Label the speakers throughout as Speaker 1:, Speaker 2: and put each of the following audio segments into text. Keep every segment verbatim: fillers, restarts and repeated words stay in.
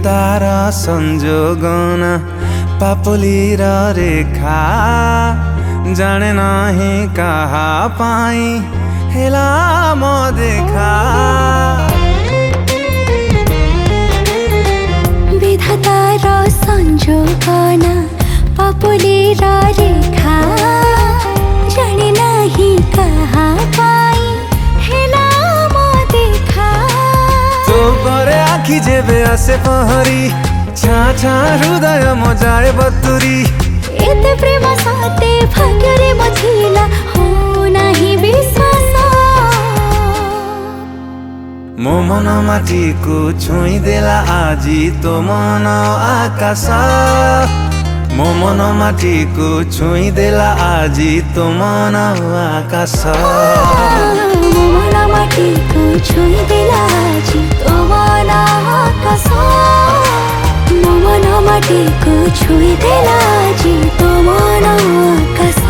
Speaker 1: विधातार संजोगन पापुलीर रेखा जाने नाही कहा पाई हेला म देखा।
Speaker 2: विधातार संजोगन पापुलीर रेखा जाने नाही कहा पाई हेला म देखा।
Speaker 1: तो करे आखि जेबे आसे पहरी छा छा हृदय म जाए बतुरी।
Speaker 2: एते प्रेम साथे भाग्यरे मथिला हो नाही विश्वास।
Speaker 1: मो मन माटी को छुई देला आजी तो मन आकाश। मो मन माटी को छुई देला आजी तो मन आकाश।
Speaker 2: मो मन माटी को छुई देला आजी तो मन आकाश। मो मन माटी को छुई देला आजी तो मन आकाश।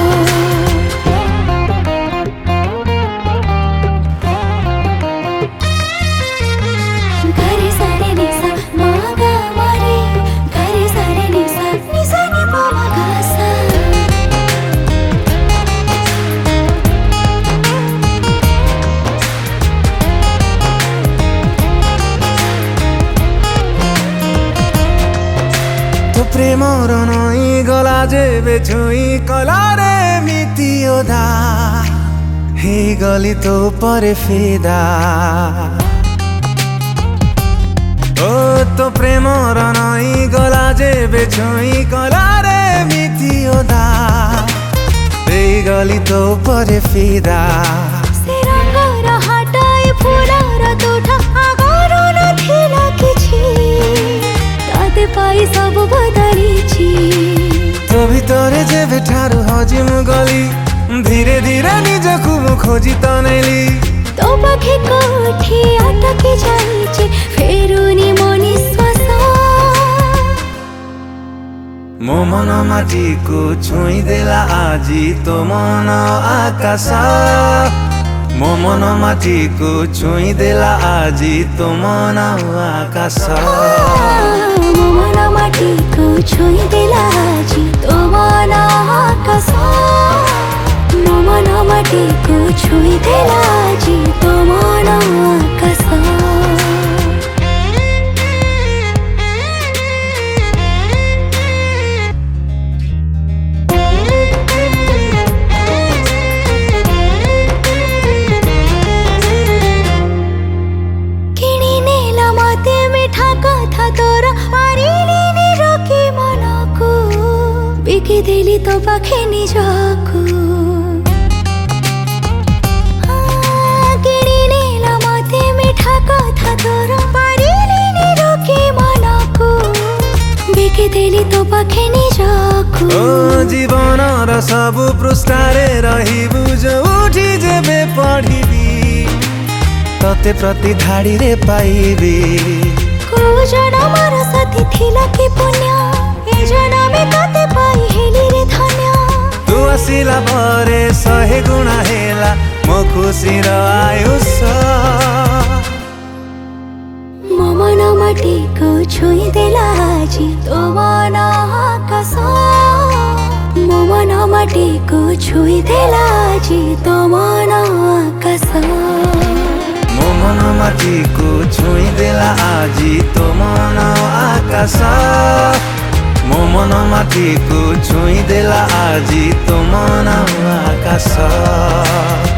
Speaker 1: प्रेमर नई गला जेबे छुई कलारे मिति ओधा हे गली तो परे फिदा। ओ तो प्रेमर नई गला जेबे छुई कलारे मिति ओधा हे गली तो परे फिदा।
Speaker 2: से रंगर हटाई फुलर तुठा आगरो नथिला किछि ताते पाई सब बदलिछि।
Speaker 1: तो भितरे जेबे ठारू हजिम गली धीरे धीरे निजकु खोजी तनेली।
Speaker 2: तो पाखे कोठी अटकी जाइछि फेरुनी मो निश्वास।
Speaker 1: मो मन माटी को छुई देला आजी तो मन आकाश। मो मन माटी को छुई देला आजी तो मन आकाश।
Speaker 2: मो मन माटी को छुई देला आजी तो मन आकाश। मो मन माटी को छुई देला आजी तो मन आकाश। बिकी देली तो पाखे निजकु किणी नेला मते मिठा कथा तोर पारिलिनी रोके मनकु। बिकी देली तो पाखे निजकु
Speaker 1: ओ जीवन र सब पृष्ठारे रहिबु जो उठी जेबे पढिबी तते प्रति धाडी रे पाइबी।
Speaker 2: को जनमर साथी थिला कि पुण्य ए जनमे तते पाई हेली रे धन्य।
Speaker 1: तू आसिला भरे सहे गुणा हेला मो खुशी र आयुष।
Speaker 2: मो मन माटी को छुई देला आजी तो मन आकाश। मो मन माटी को छुई देला आजी तो मन आकाश।
Speaker 1: मो मन माटी को छुई देला आजी तो मन आकाश। मो मन माटी को छुई देला आजी तो मन आकाश।